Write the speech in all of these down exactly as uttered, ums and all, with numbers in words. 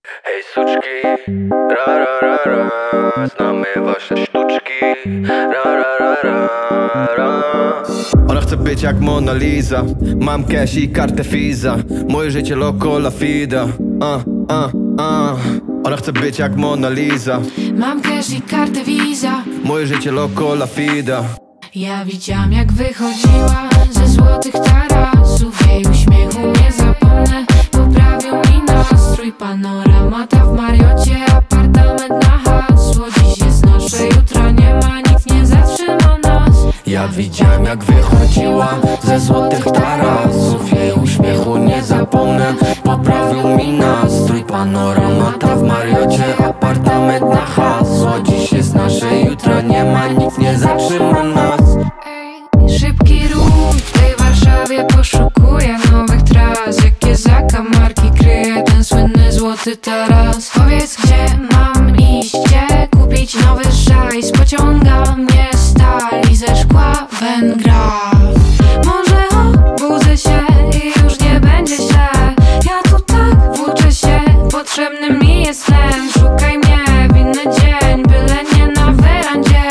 Hej suczki, ra ra ra ra, znamy wasze sztuczki, ra ra ra ra ra. Ona chce być jak Mona Lisa, mam cash i kartę Visa, moje życie loco la fida, uh, uh, uh. Ona chce być jak Mona Lisa, mam cash i kartę Visa, moje życie loco la fida. Ja widziałam jak wychodziła ze złotych tarasów, jej uśmiechu nie zapomnę, poprawił mi nastrój. Panoramata w Mariocie, apartament na hasło. Dziś jest nasze, jutro nie ma, nikt nie zatrzyma nas. Ja widziałem jak wychodziła ze złotych tarasów, jej uśmiechu nie zapomnę, poprawił mi nastrój. Panoramata w Mariocie, apartament na hasło. Dziś jest nasze, jutro nie ma, nikt nie zatrzyma nas. Ej, szybki ruch w tej Warszawie, poszukuję nowych tras. Jakie zakamarki kryje ten słynny złoty taras? Powiedz, gdzie mam iść, gdzie kupić nowy szajs? Pociąga mnie stali ze szkła węgra. Może obudzę się i już nie będzie źle. Ja tu tak włóczę się, potrzebny mi jest sen. Szukaj mnie w inny dzień, byle nie na werandzie.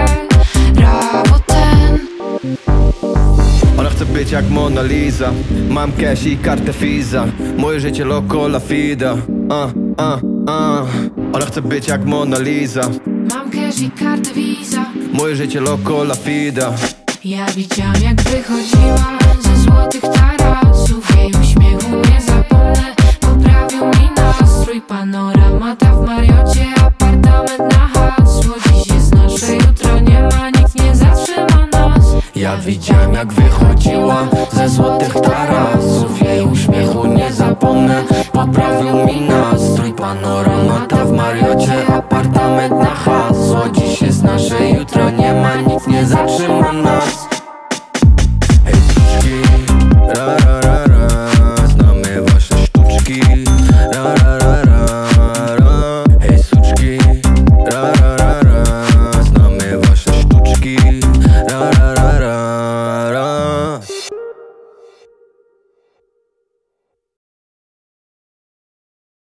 Raboten. Ona chce być jak Mona Lisa, mam cash i kartę Visa, moje życie loco la fida, uh, uh, uh. Ona chce być jak Mona Lisa, Mam cash i kartę Visa, moje życie loco la fida. ja widziałam jak wychodziła ze złotych tarasów, jej uśmiechu nie zapomnę, poprawił mi nastrój. Panoramata w Mariocie, apartament na hasło. Dziś jest nasze, jutro nie ma, nikt nie zatrzyma nas. Ja widziałem jak wychodziła ze złotych tarasów, jej uśmiechu nie zapomnę, poprawił mi nastrój. Panoramata w Mariocie, apartament na hasło. Dziś jest nasze, jutro nie ma, nikt nie zatrzyma nas. Hej suczki, ra ra ra ra, znamy wasze sztuczki, ra ra ra ra ra. Hej suczki, ra ra ra ra, znamy wasze sztuczki, ra ra ra ra.